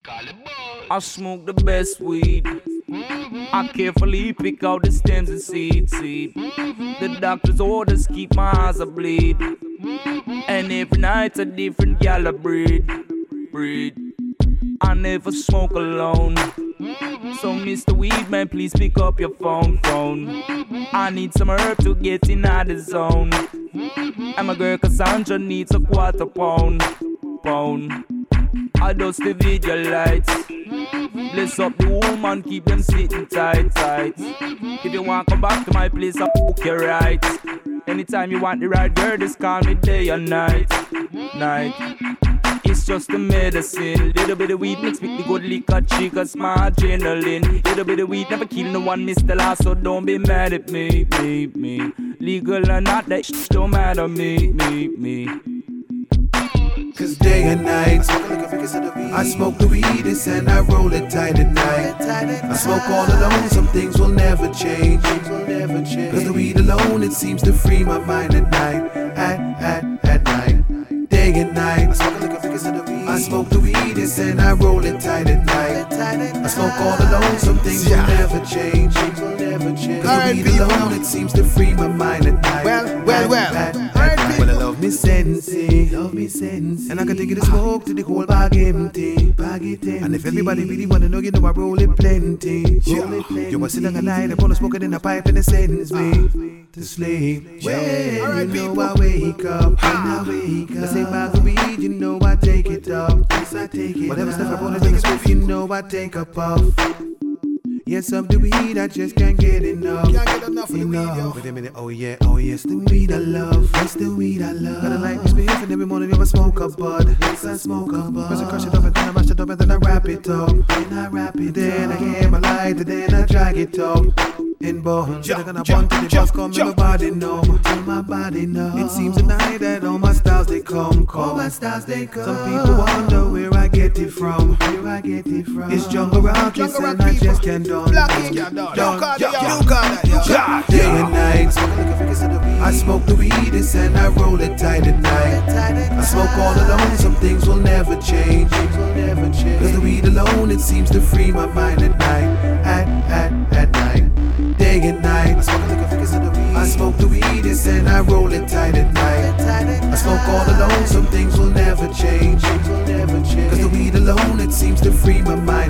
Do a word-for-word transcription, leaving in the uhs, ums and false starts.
I smoke the best weed. I carefully pick out the stems and seeds. seed. The doctor's orders keep my eyes a bleed. And every night's a different gal a breed. breed. I never smoke alone. So Mister Weedman, please pick up your phone, phone. I need some herb to get in the zone. And my girl Cassandra needs a quarter pound, pound. I dust the video lights. Bless up the woman, keep them sitting tight, tight. If you want to come back to my place, I'll book you right. Anytime you want the right girl, just call me day or night, night. It's just the medicine. Little bit of weed mixed with the good liquor, triggers my adrenaline. Little bit of weed never kill no one, Mister Last, so don't be mad at me, me, me. Legal or not, that shit don't matter, me, me, me. Cause day and night, I smoke the weedest and I roll it tight at night. I smoke all alone, some things will never change. Cause the weed alone, it seems to free my mind at night. At, at, at night, day and night. I smoke the weedest and I roll it tight at night. I smoke all alone, some things will never change. Cause the weed alone, it seems to free my mind at night. Well, well, well. At, at, at night. Well, I love me sensei, love me sensei. And I can take it to smoke to the whole bag empty, bag it empty. And if everybody really wanna know, you know I roll it plenty, roll it plenty. You was sitting at night, I wanna smoke it in a pipe and it sends me to sleep. When you know I wake up, when I wake up, I say bag of weed, you know I take it up. Yes, I take it. Whatever stuff I wanna take is with, you know I take a puff. Yes, of the weed, I just can't get enough. Can't get enough of the weed, yo. Wait a minute, oh yeah, oh yes, the weed I love. Yes, the weed I love. Gotta like this behavior every morning, you ever smoke a bud. Yes, I smoke a bud. First I crush it up and then I mash it up and then I wrap it up. Then I wrap it Then up. I hear my light and then I drag it up. In bones, they're gonna bump to the bus, come in my body numb. Till my body numb. It seems tonight that all my styles they come, come. All my styles they come. Some people wonder where I get it from. Where I get it from. It's jungle rock, yes, and I just can't done. Black ink, done. You call that, you call that, yo. Day and night, I smoke the weedest and I roll it tight at night. I smoke all alone, some things will never change. Cause the weed alone, it seems to free my mind at night. At, at, at night. Day and night, I smoke the weedest and I roll it tight at night. I smoke all alone, some things will never change. Cause the weed alone, it seems to free my mind